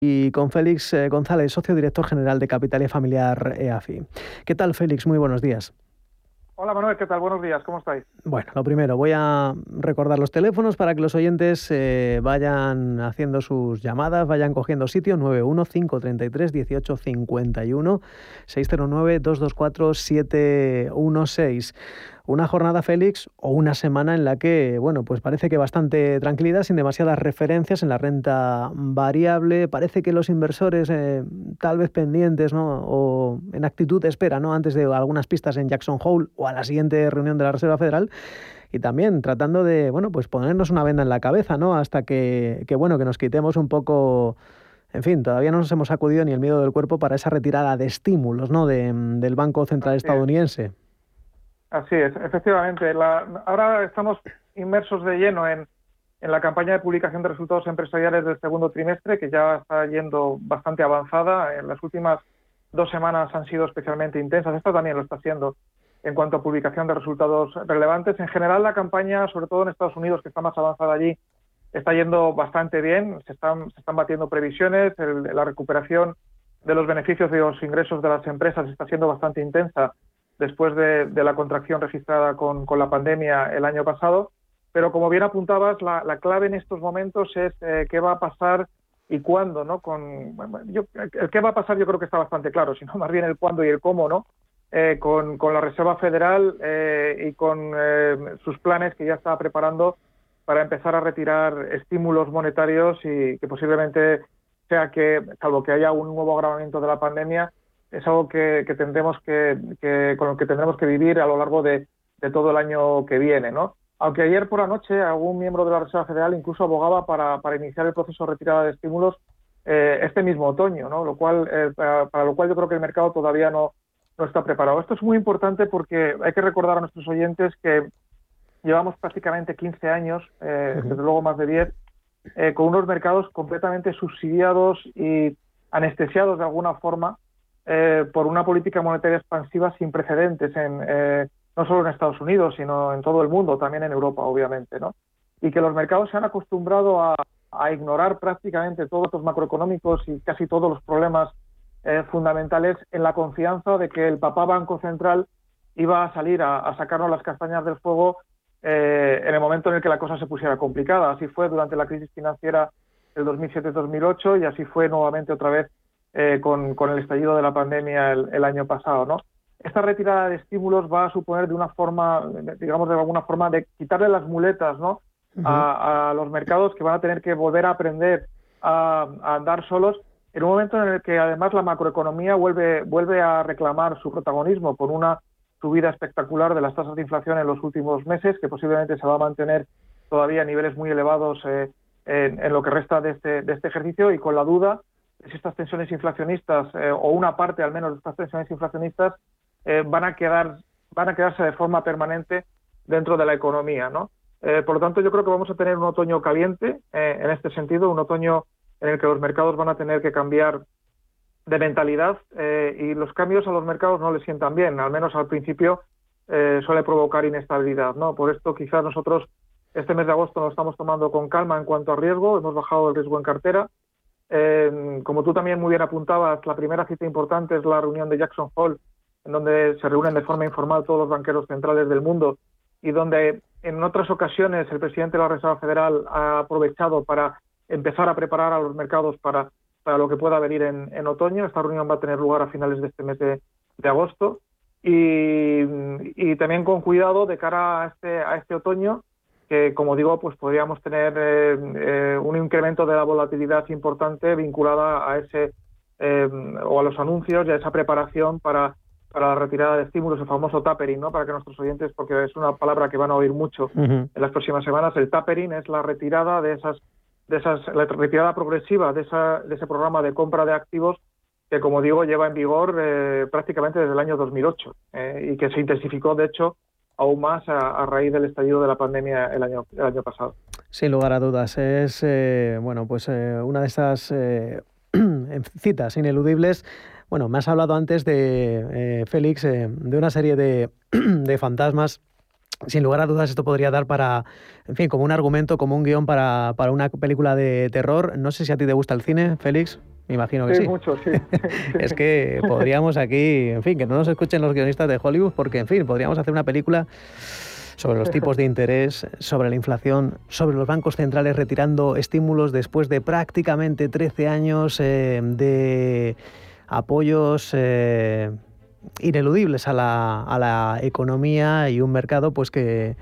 Y con Félix González, socio director general de Capital y Familiar EAFI. ¿Qué tal, Félix? Muy buenos días. Hola Manuel, ¿qué tal? Buenos días, ¿cómo estáis? Bueno, lo primero, voy a recordar los teléfonos para que los oyentes vayan haciendo sus llamadas, vayan cogiendo sitio: 915331851, 609224716. Una jornada, Félix, o una semana en la que, bueno, pues parece que bastante tranquilidad, sin demasiadas referencias en la renta variable. Parece que los inversores tal vez pendientes, ¿no?, o en actitud de espera, ¿no?, antes de algunas pistas en Jackson Hole o a la siguiente reunión de la Reserva Federal. Y también tratando de, bueno, pues ponernos una venda en la cabeza, ¿no?, hasta que nos quitemos un poco. En fin, todavía no nos hemos sacudido ni el miedo del cuerpo para esa retirada de estímulos, ¿no?, del Banco Central Así es, estadounidense. así es, efectivamente. Ahora estamos inmersos de lleno en la campaña de publicación de resultados empresariales del segundo trimestre, que ya está yendo bastante avanzada. En las últimas 2 semanas han sido especialmente intensas. Esta también lo está siendo en cuanto a publicación de resultados relevantes. En general, la campaña, sobre todo en Estados Unidos, que está más avanzada allí, está yendo bastante bien. Se están batiendo previsiones. La recuperación de los beneficios y los ingresos de las empresas está siendo bastante intensa después de la contracción registrada con la pandemia el año pasado. Pero como bien apuntabas, la clave en estos momentos es qué va a pasar y cuándo, ¿no? El qué va a pasar yo creo que está bastante claro, sino más bien el cuándo y el cómo, ¿no? Con la Reserva Federal y con sus planes que ya está preparando para empezar a retirar estímulos monetarios, y que posiblemente sea que, salvo que haya un nuevo agravamiento de la pandemia, es algo que tendremos con lo que tendremos que vivir a lo largo de todo el año que viene, ¿no? Aunque ayer por la noche algún miembro de la Reserva Federal incluso abogaba para iniciar el proceso de retirada de estímulos este mismo otoño, ¿no? Para lo cual yo creo que el mercado todavía no está preparado. Esto es muy importante porque hay que recordar a nuestros oyentes que llevamos prácticamente 15 años, desde luego más de 10, con unos mercados completamente subsidiados y anestesiados de alguna forma por una política monetaria expansiva sin precedentes no solo en Estados Unidos, sino en todo el mundo, también en Europa, obviamente, ¿no? Y que los mercados se han acostumbrado a ignorar prácticamente todos los macroeconómicos y casi todos los problemas fundamentales, en la confianza de que el papá Banco Central iba a salir a sacarnos las castañas del fuego en el momento en el que la cosa se pusiera complicada. Así fue durante la crisis financiera del 2007-2008 y así fue nuevamente otra vez con el estallido de la pandemia el año pasado, ¿no? Esta retirada de estímulos va a suponer de alguna forma, de quitarle las muletas, ¿no?, a los mercados, que van a tener que volver a aprender a andar solos en un momento en el que además la macroeconomía vuelve a reclamar su protagonismo, con una subida espectacular de las tasas de inflación en los últimos meses, que posiblemente se va a mantener todavía a niveles muy elevados en lo que resta de este ejercicio, y con la duda de si estas tensiones inflacionistas, o una parte al menos de estas tensiones inflacionistas, van a quedarse de forma permanente dentro de la economía, ¿no? Por lo tanto, yo creo que vamos a tener un otoño caliente en este sentido, un otoño en el que los mercados van a tener que cambiar de mentalidad, y los cambios a los mercados no les sientan bien, al menos al principio suele provocar inestabilidad, ¿no? Por esto quizás nosotros este mes de agosto nos estamos tomando con calma en cuanto a riesgo, hemos bajado el riesgo en cartera. Como tú también muy bien apuntabas, la primera cita importante es la reunión de Jackson Hole, en donde se reúnen de forma informal todos los banqueros centrales del mundo, y donde en otras ocasiones el presidente de la Reserva Federal ha aprovechado para empezar a preparar a los mercados para lo que pueda venir en otoño. Esta reunión va a tener lugar a finales de este mes de agosto, y también con cuidado de cara a este otoño, que, como digo, pues podríamos tener un incremento de la volatilidad importante vinculada a o a los anuncios y a esa preparación para la retirada de estímulos, el famoso tapering, ¿no? Para que nuestros oyentes, porque es una palabra que van a oír mucho en las próximas semanas, el tapering es la retirada la retirada progresiva de ese programa de compra de activos que, como digo, lleva en vigor prácticamente desde el año 2008 y que se intensificó, de hecho, aún más a raíz del estallido de la pandemia el año pasado. Sin lugar a dudas, es una de esas citas ineludibles. Bueno, me has hablado antes de Félix, de una serie de fantasmas sin lugar a dudas esto podría dar para, en fin, como un argumento, como un guión para una película de terror. No sé si a ti te gusta el cine, Félix. Me imagino que Sí, sí. mucho, sí. Es que podríamos aquí, en fin, que no nos escuchen los guionistas de Hollywood, porque, en fin, podríamos hacer una película sobre los tipos de interés, sobre la inflación, sobre los bancos centrales retirando estímulos después de prácticamente 13 años de apoyos ineludibles a la economía y un mercado pues que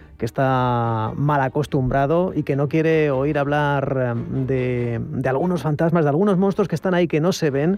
está mal acostumbrado y que no quiere oír hablar de algunos fantasmas, de algunos monstruos que están ahí que no se ven,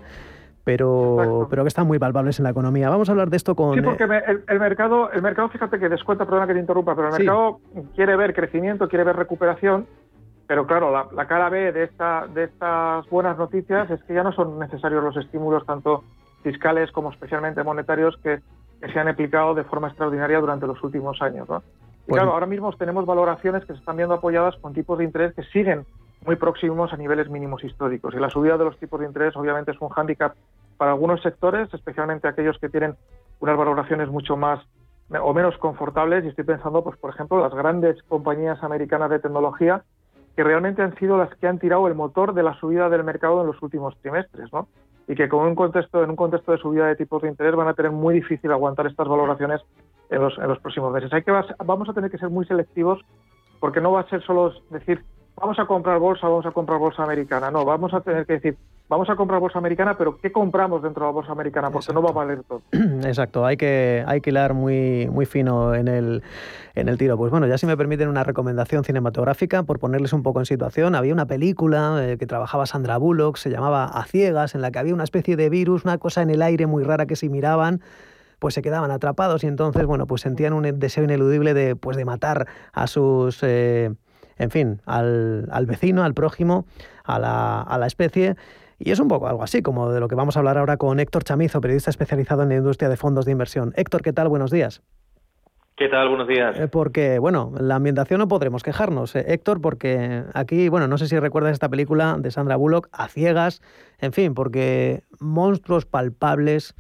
pero que están muy palpables en la economía. Vamos a hablar de esto con... Sí, porque el mercado, fíjate que descuenta, perdona que te interrumpa, pero el mercado quiere ver crecimiento, quiere ver recuperación, pero claro, la cara B de estas buenas noticias es que ya no son necesarios los estímulos tanto fiscales como especialmente monetarios que se han aplicado de forma extraordinaria durante los últimos años, ¿no? Y claro, ahora mismo tenemos valoraciones que se están viendo apoyadas con tipos de interés que siguen muy próximos a niveles mínimos históricos. Y la subida de los tipos de interés obviamente es un hándicap para algunos sectores, especialmente aquellos que tienen unas valoraciones mucho más o menos confortables. Y estoy pensando, pues por ejemplo, las grandes compañías americanas de tecnología que realmente han sido las que han tirado el motor de la subida del mercado en los últimos trimestres, ¿no? Y que en un contexto de subida de tipos de interés van a tener muy difícil aguantar estas valoraciones en los próximos meses. Vamos a tener que ser muy selectivos porque no va a ser solo decir vamos a comprar bolsa americana. No, vamos a tener que decir vamos a comprar bolsa americana, pero ¿qué compramos dentro de la bolsa americana? Porque no va a valer todo. Exacto, hay que hilar muy fino en el tiro. Pues bueno, ya si me permiten una recomendación cinematográfica, por ponerles un poco en situación, había una película que trabajaba Sandra Bullock, se llamaba A Ciegas, en la que había una especie de virus, una cosa en el aire muy rara que si miraban pues se quedaban atrapados y entonces, bueno, pues sentían un deseo ineludible de matar a sus, en fin, al vecino, al prójimo, a la especie. Y es un poco algo así, como de lo que vamos a hablar ahora con Héctor Chamizo, periodista especializado en la industria de fondos de inversión. Héctor, ¿qué tal? Buenos días. ¿Qué tal? Buenos días. Porque, bueno, la ambientación no podremos quejarnos, Héctor, porque aquí, bueno, no sé si recuerdas esta película de Sandra Bullock, A Ciegas, en fin, porque monstruos palpables,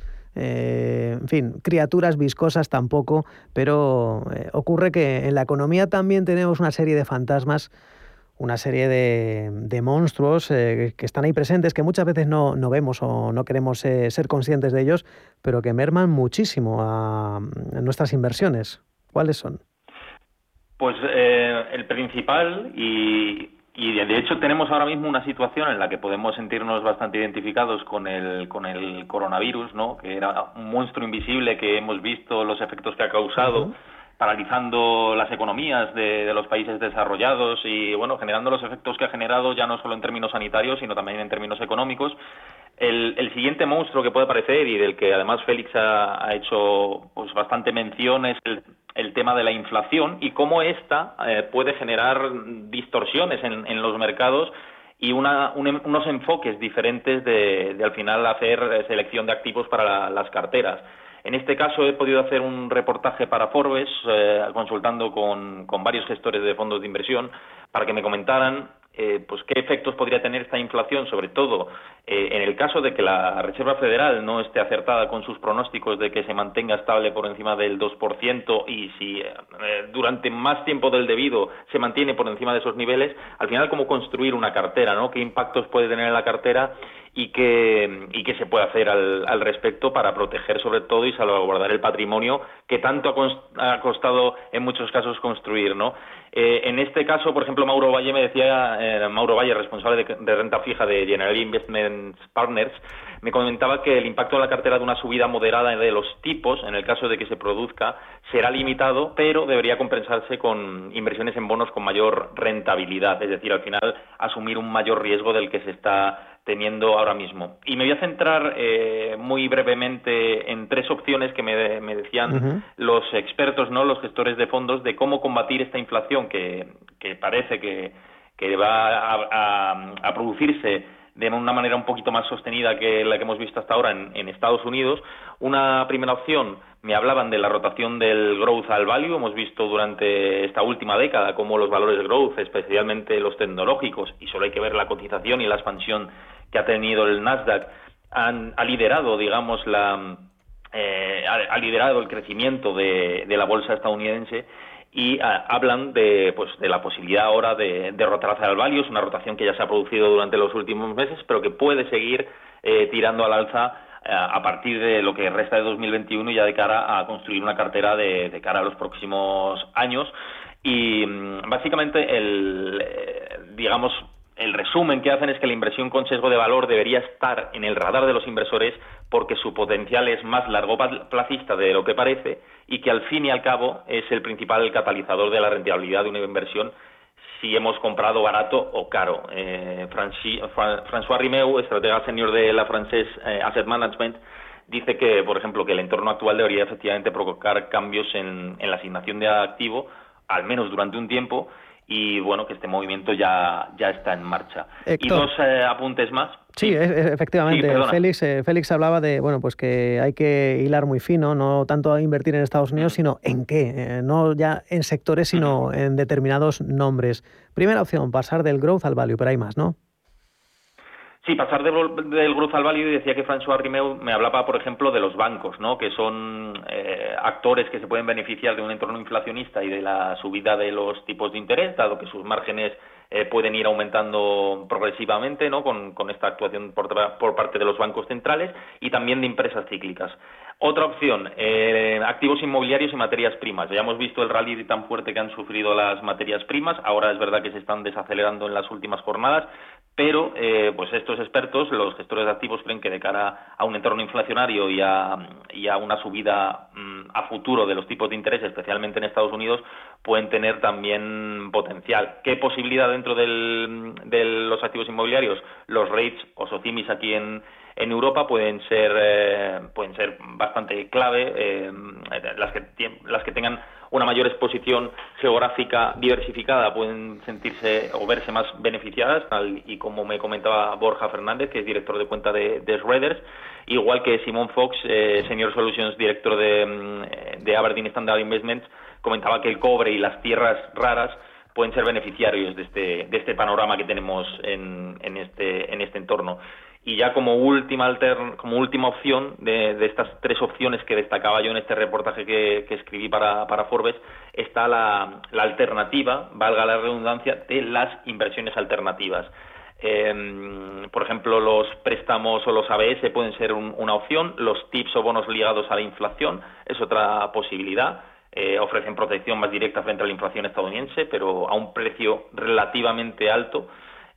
en fin, criaturas viscosas tampoco, pero ocurre que en la economía también tenemos una serie de fantasmas, una serie de monstruos que están ahí presentes, que muchas veces no vemos o no queremos ser conscientes de ellos, pero que merman muchísimo a nuestras inversiones. ¿Cuáles son? Pues el principal, y de hecho tenemos ahora mismo una situación en la que podemos sentirnos bastante identificados con el coronavirus, ¿no? Que era un monstruo invisible que hemos visto los efectos que ha causado, paralizando las economías de los países desarrollados y, bueno, generando los efectos que ha generado ya no solo en términos sanitarios, sino también en términos económicos. El siguiente monstruo que puede aparecer y del que además Félix ha hecho pues bastante mención es el tema de la inflación y cómo esta puede generar distorsiones en los mercados y unos enfoques diferentes de al final hacer selección de activos para las carteras. En este caso he podido hacer un reportaje para Forbes, consultando con varios gestores de fondos de inversión, para que me comentaran pues qué efectos podría tener esta inflación, sobre todo en el caso de que la Reserva Federal no esté acertada con sus pronósticos de que se mantenga estable por encima del 2% y si durante más tiempo del debido se mantiene por encima de esos niveles, al final cómo construir una cartera, ¿no? ¿Qué impactos puede tener en la cartera y qué se puede hacer al respecto para proteger sobre todo y salvaguardar el patrimonio que tanto ha costado en muchos casos construir, ¿no? En este caso, por ejemplo, Mauro Valle me decía, Mauro Valle, responsable de renta fija de General Investment Partners, me comentaba que el impacto en la cartera de una subida moderada de los tipos, en el caso de que se produzca, será limitado, pero debería compensarse con inversiones en bonos con mayor rentabilidad, es decir, al final asumir un mayor riesgo del que se está teniendo ahora mismo. Y me voy a centrar muy brevemente en tres opciones que me decían los expertos, ¿no? Los gestores de fondos, de cómo combatir esta inflación que parece que va a producirse de una manera un poquito más sostenida que la que hemos visto hasta ahora en Estados Unidos. Una primera opción, me hablaban de la rotación del growth al value. Hemos visto durante esta última década cómo los valores growth, especialmente los tecnológicos, y solo hay que ver la cotización y la expansión que ha tenido el Nasdaq, ha liderado, digamos, ha liderado el crecimiento de la bolsa estadounidense, y hablan de la posibilidad ahora de rotar hacia el value. Es una rotación que ya se ha producido durante los últimos meses, pero que puede seguir tirando al alza a partir de lo que resta de 2021, ya de cara a construir una cartera de cara a los próximos años. Y básicamente digamos, el resumen que hacen es que la inversión con sesgo de valor debería estar en el radar de los inversores porque su potencial es más largoplacista de lo que parece, y que al fin y al cabo es el principal catalizador de la rentabilidad de una inversión si hemos comprado barato o caro. François Rimeu, estratega senior de la Française Asset Management, dice que, por ejemplo, que el entorno actual debería efectivamente provocar cambios en la asignación de activo, al menos durante un tiempo, y bueno, que este movimiento ya está en marcha. Héctor. Y dos apuntes más. Sí, efectivamente. Sí, Félix hablaba de pues que hay que hilar muy fino, no tanto a invertir en Estados Unidos, sino en qué, no ya en sectores, sino en determinados nombres. Primera opción, pasar del growth al value, pero hay más, ¿no? Sí, pasar del growth al value. Decía que François Rimeu me hablaba, por ejemplo, de los bancos, ¿no? Que son actores que se pueden beneficiar de un entorno inflacionista y de la subida de los tipos de interés, dado que sus márgenes pueden ir aumentando progresivamente, ¿no? Con esta actuación por parte de los bancos centrales, y también de empresas cíclicas. Otra opción, activos inmobiliarios y materias primas. Ya hemos visto el rally tan fuerte que han sufrido las materias primas. Ahora es verdad que se están desacelerando en las últimas jornadas, pero pues estos expertos, los gestores de activos, creen que de cara a un entorno inflacionario y a una subida a futuro de los tipos de interés, especialmente en Estados Unidos, pueden tener también potencial. ¿Qué posibilidad dentro de los activos inmobiliarios? Los REITs o SOCIMIs aquí en Europa pueden ser bastante clave. Las que tengan una mayor exposición geográfica diversificada pueden sentirse o verse más beneficiadas, tal y como me comentaba Borja Fernández, que es director de cuenta de Schroders, igual que Simon Fox, Senior Solutions Director de Aberdeen Standard Investments, comentaba que el cobre y las tierras raras pueden ser beneficiarios de este panorama que tenemos en este entorno. Y ya como última opción de estas tres opciones que destacaba yo en este reportaje que escribí para Forbes, está la alternativa, valga la redundancia, de las inversiones alternativas. Por ejemplo, los préstamos o los ABS pueden ser una opción, los TIPS o bonos ligados a la inflación es otra posibilidad. Ofrecen protección más directa frente a la inflación estadounidense, pero a un precio relativamente alto.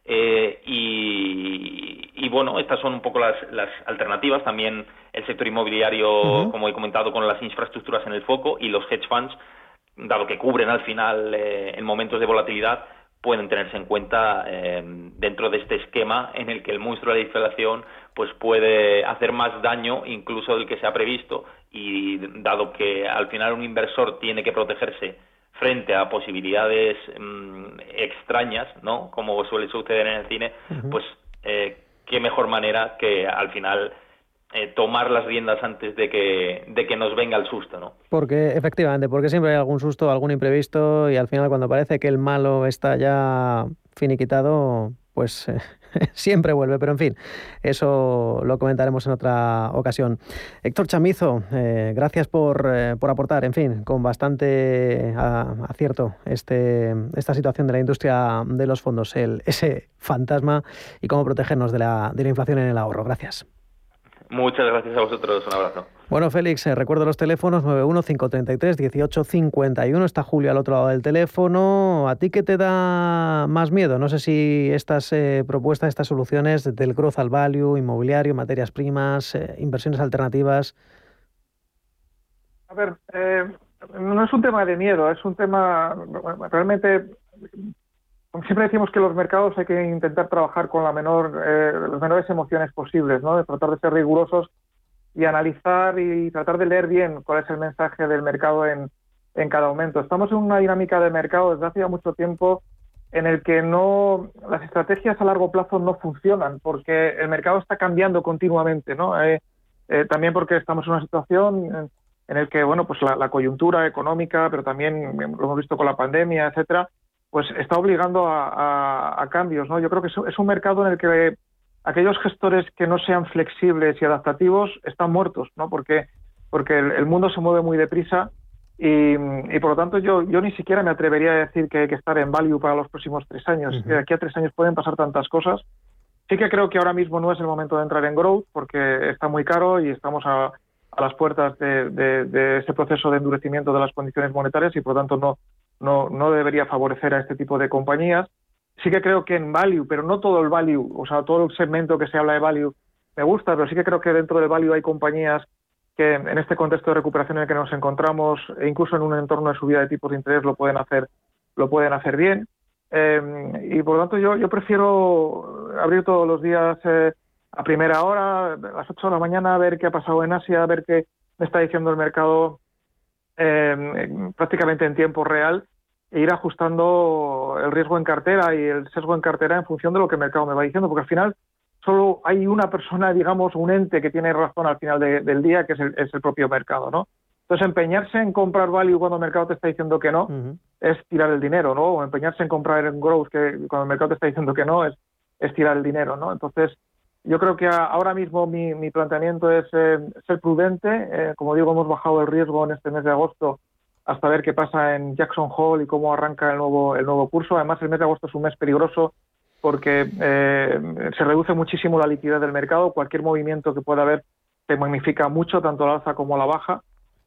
Y bueno, estas son un poco las alternativas. También el sector inmobiliario, como he comentado, con las infraestructuras en el foco, y los hedge funds, dado que cubren al final en momentos de volatilidad, pueden tenerse en cuenta dentro de este esquema en el que el monstruo de la inflación pues puede hacer más daño incluso del que se ha previsto, y dado que al final un inversor tiene que protegerse frente a posibilidades extrañas, ¿no? Como suele suceder en el cine, pues qué mejor manera que al final tomar las riendas antes de que nos venga el susto, ¿no? Porque siempre hay algún susto, algún imprevisto, y al final cuando parece que el malo está ya finiquitado, pues siempre vuelve. Pero en fin, eso lo comentaremos en otra ocasión. Héctor Chamizo, gracias por aportar, en fin, con bastante acierto esta situación de la industria de los fondos, ese fantasma, y cómo protegernos de la inflación en el ahorro. Gracias. Muchas gracias a vosotros, un abrazo. Bueno, Félix, recuerdo los teléfonos 91-533-1851. Está Julio al otro lado del teléfono. ¿A ti qué te da más miedo? No sé si estas propuestas, estas soluciones del growth al value, inmobiliario, materias primas, inversiones alternativas. A ver, no es un tema de miedo, es un tema realmente. Siempre decimos que los mercados hay que intentar trabajar con las menores emociones posibles, ¿no? De tratar de ser rigurosos y analizar y tratar de leer bien cuál es el mensaje del mercado en cada momento. Estamos en una dinámica de mercado desde hace ya mucho tiempo en el que las estrategias a largo plazo no funcionan, porque el mercado está cambiando continuamente, ¿no? También porque estamos en una situación en el que, bueno, pues la coyuntura económica, pero también lo hemos visto con la pandemia, etcétera, pues está obligando a cambios, ¿no? Yo creo que es un mercado en el que aquellos gestores que no sean flexibles y adaptativos están muertos, ¿no? Porque porque el mundo se mueve muy deprisa y por lo tanto yo ni siquiera me atrevería a decir que hay que estar en value para los próximos 3 años. De aquí a 3 años pueden pasar tantas cosas. Sí que creo que ahora mismo no es el momento de entrar en growth porque está muy caro y estamos a las puertas de ese proceso de endurecimiento de las condiciones monetarias y por lo tanto no debería favorecer a este tipo de compañías. Sí que creo que en value, pero no todo el value, o sea, todo el segmento que se habla de value me gusta, pero sí que creo que dentro del value hay compañías que en este contexto de recuperación en el que nos encontramos, e incluso en un entorno de subida de tipos de interés, lo pueden hacer bien. Y por lo tanto yo prefiero abrir todos los días a primera hora, a las 8 de la mañana, a ver qué ha pasado en Asia, a ver qué me está diciendo el mercado prácticamente en tiempo real, e ir ajustando el riesgo en cartera y el sesgo en cartera en función de lo que el mercado me va diciendo, porque al final solo hay una persona, digamos, un ente que tiene razón al final del día, que es el propio mercado, ¿no? Entonces, empeñarse en comprar value cuando el mercado te está diciendo que no, es tirar el dinero, ¿no? O empeñarse en comprar en growth que cuando el mercado te está diciendo que no, es tirar el dinero, ¿no? Entonces, yo creo que ahora mismo mi planteamiento es ser prudente. Como digo, hemos bajado el riesgo en este mes de agosto hasta ver qué pasa en Jackson Hole y cómo arranca el nuevo curso. Además, el mes de agosto es un mes peligroso porque se reduce muchísimo la liquidez del mercado. Cualquier movimiento que pueda haber se magnifica mucho, tanto a la alza como a la baja.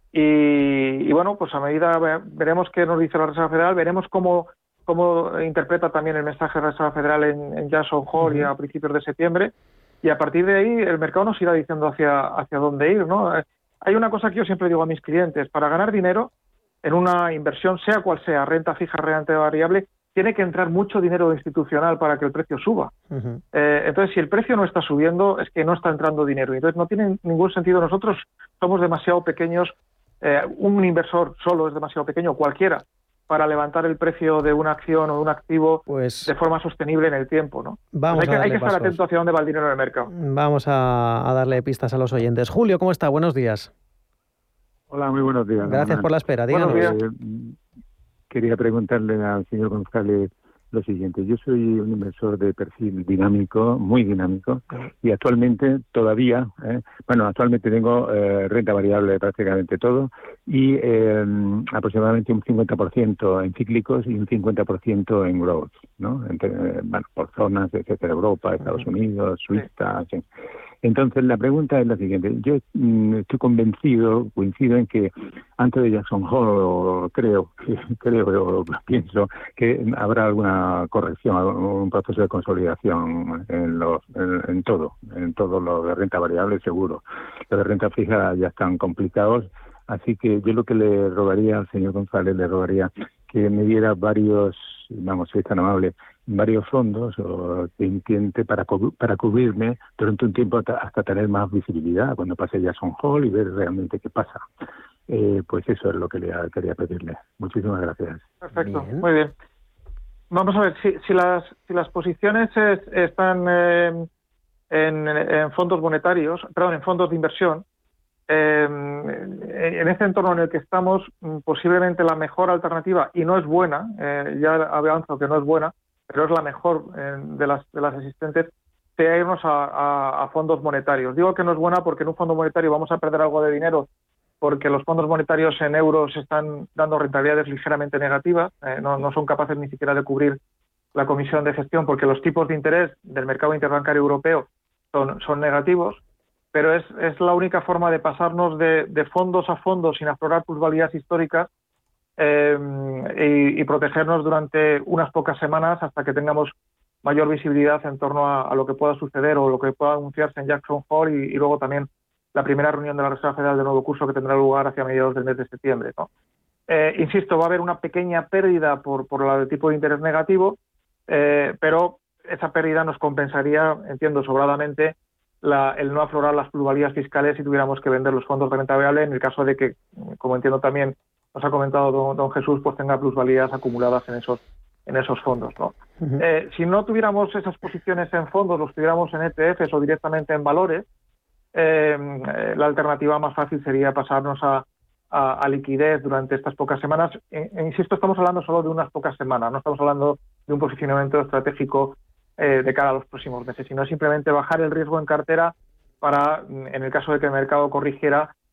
Y bueno, pues a medida veremos qué nos dice la Reserva Federal, veremos cómo interpreta también el mensaje de la Reserva Federal en Jackson Hole y a principios de septiembre. Y a partir de ahí el mercado nos irá diciendo hacia dónde ir, ¿no? Hay una cosa que yo siempre digo a mis clientes: para ganar dinero en una inversión, sea cual sea, renta fija, renta variable, tiene que entrar mucho dinero institucional para que el precio suba. Entonces, si el precio no está subiendo, es que no está entrando dinero. Entonces, no tiene ningún sentido. Nosotros somos demasiado pequeños, un inversor solo es demasiado pequeño, cualquiera, para levantar el precio de una acción o de un activo de forma sostenible en el tiempo, ¿no? Hay que estar atento hacia dónde va el dinero en el mercado. Vamos a darle pistas a los oyentes. Julio, ¿cómo está? Buenos días. Hola, muy buenos días. Gracias por la espera. Díganos. Quería preguntarle al señor González lo siguiente. Yo soy un inversor de perfil dinámico, muy dinámico, y actualmente actualmente tengo renta variable prácticamente todo, y aproximadamente un 50% en cíclicos y un 50% en growth, ¿no? Por zonas, etcétera, Europa, Estados Unidos, Suiza, sí. Entonces, la pregunta es la siguiente. Yo estoy coincido en que antes de Jackson Hole, creo pienso que habrá alguna corrección, un proceso de consolidación en todo lo de renta variable, seguro. Los de renta fija ya están complicados, así que yo lo que le rogaría al señor González, que me diera varios, si es tan amable, varios fondos que intente para cubrirme durante un tiempo hasta tener más visibilidad cuando pase Jackson Hole y ver realmente qué pasa. Pues eso es lo que le quería pedirle. Muchísimas gracias. Perfecto, bien. Muy bien. Vamos a ver, si las posiciones están en fondos monetarios, en fondos de inversión, en este entorno en el que estamos, posiblemente la mejor alternativa, y no es buena, ya avanzo que no es buena, pero es la mejor de las existentes, sea irnos a fondos monetarios. Digo que no es buena porque en un fondo monetario vamos a perder algo de dinero, porque los fondos monetarios en euros están dando rentabilidades ligeramente negativas, no son capaces ni siquiera de cubrir la comisión de gestión, porque los tipos de interés del mercado interbancario europeo son negativos, pero es la única forma de pasarnos de fondos a fondos sin aflorar plusvalías históricas y protegernos durante unas pocas semanas hasta que tengamos mayor visibilidad en torno a lo que pueda suceder o lo que pueda anunciarse en Jackson Hole y luego también la primera reunión de la Reserva Federal del nuevo curso que tendrá lugar hacia mediados del mes de septiembre, ¿no? Insisto, va a haber una pequeña pérdida por el tipo de interés negativo, pero esa pérdida nos compensaría, entiendo, sobradamente el no aflorar las plusvalías fiscales si tuviéramos que vender los fondos de renta variable en el caso de que, como entiendo también nos ha comentado don Jesús, pues tenga plusvalías acumuladas en esos fondos, ¿no? Si no tuviéramos esas posiciones en fondos, los tuviéramos en ETFs o directamente en valores, la alternativa más fácil sería pasarnos a liquidez durante estas pocas semanas. Insisto, estamos hablando solo de unas pocas semanas, no estamos hablando de un posicionamiento estratégico de cara a los próximos meses, sino simplemente bajar el riesgo en cartera para, en el caso de que el mercado corrigiera,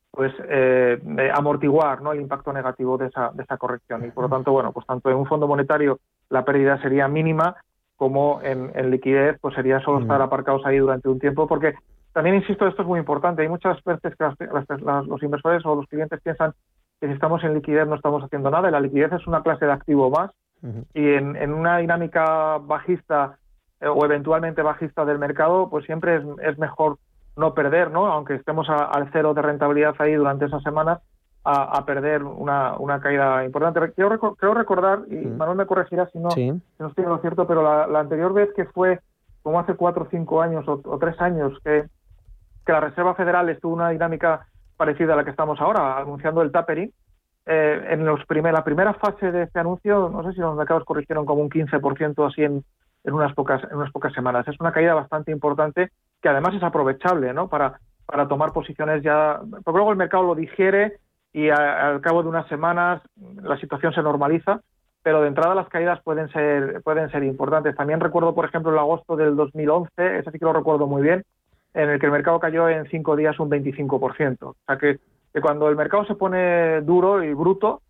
pues amortiguar, ¿no?, el impacto negativo de esa corrección. Y por lo tanto, bueno, pues tanto en un fondo monetario la pérdida sería mínima, como en liquidez pues sería solo estar aparcados ahí durante un tiempo, porque también, insisto, esto es muy importante. Hay muchas veces que los inversores o los clientes piensan que si estamos en liquidez no estamos haciendo nada, y la liquidez es una clase de activo más, y en una dinámica bajista o eventualmente bajista del mercado, pues siempre es mejor no perder, ¿no?, aunque estemos al cero de rentabilidad ahí durante esas semanas, a perder una caída importante. Creo recordar, y Manuel me corregirá si no estoy en lo cierto, pero la anterior vez, que fue como hace 4 o 5 años o 3 años, que la Reserva Federal estuvo en una dinámica parecida a la que estamos ahora, anunciando el tapering, en la primera fase de este anuncio, no sé si los mercados corrigieron como un 15% así en unas pocas semanas. Es una caída bastante importante, que además es aprovechable, ¿no?, para tomar posiciones ya, porque luego el mercado lo digiere y al cabo de unas semanas la situación se normaliza, pero de entrada las caídas pueden ser importantes. También recuerdo, por ejemplo, el agosto del 2011, ese sí que lo recuerdo muy bien, en el que el mercado cayó en 5 días un 25%. O sea que cuando el mercado se pone duro y bruto,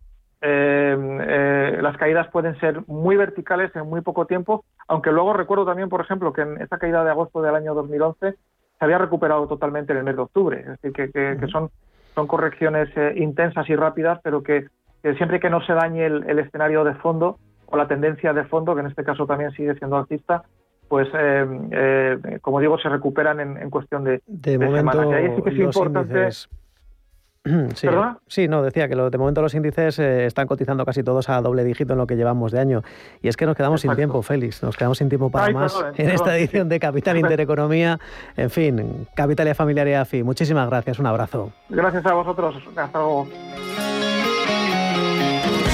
las caídas pueden ser muy verticales en muy poco tiempo, aunque luego recuerdo también, por ejemplo, que en esta caída de agosto del año 2011 se había recuperado totalmente en el mes de octubre. Es decir, que son correcciones intensas y rápidas, pero que siempre que no se dañe el escenario de fondo o la tendencia de fondo, que en este caso también sigue siendo alcista, pues como digo, se recuperan en cuestión de momento, semanas. Y ahí sí que es importante. Índices... decía que de momento los índices están cotizando casi todos a doble dígito en lo que llevamos de año. Y es que nos quedamos sin tiempo, Félix. Nos quedamos sin tiempo para más en esta edición de Capital Intereconomía. En fin, Capitalia Familiar y AFI. Muchísimas gracias. Un abrazo. Gracias a vosotros. Hasta luego.